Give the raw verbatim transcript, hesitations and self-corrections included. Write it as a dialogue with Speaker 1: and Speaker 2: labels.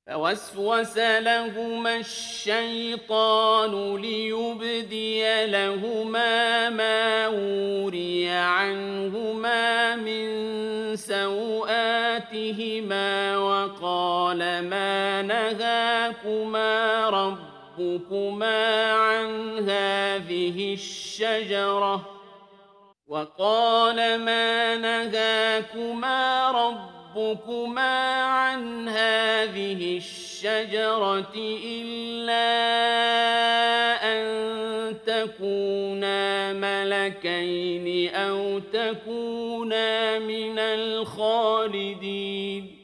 Speaker 1: فوسوس لهما الشيطان ليبدي لهما ما وري عنهما من سوآتهما وقال ما نهاكما ربكما عن هذه الشجرة وقال ما نهاكما ربكما عن هذه الشجرة إلا أن تكونا ملكين أو تكونا من الخالدين